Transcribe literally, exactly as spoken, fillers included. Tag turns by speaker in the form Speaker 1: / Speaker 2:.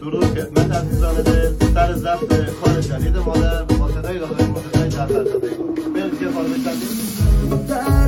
Speaker 1: درود خدمت عزیزان دل سر ضبط کار جدید مادر با صدای داداش مرتضی جعفرزاده. بریم که خانم